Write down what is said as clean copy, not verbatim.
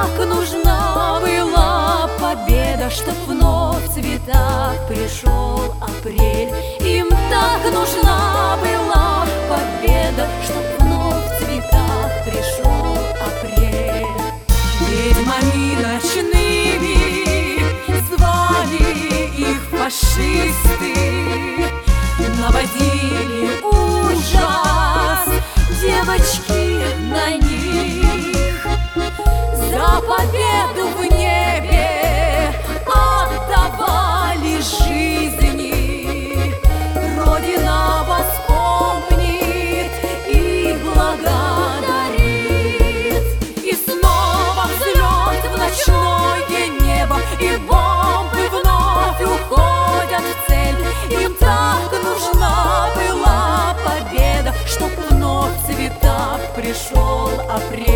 так нужна была победа, чтоб вновь в цветах пришел апрель. Им так нужна была победа, чтоб вновь в цветах пришел апрель. Ведьмами ночными звали их фашисты, наводили ужас девочки на них. За победу в небе отдавали жизни. Родина вас помнит и благодарит. И снова взлет в ночное небо, и бомбы вновь уходят в цель. Им так нужна была победа, чтоб вновь в цветах пришел апрель.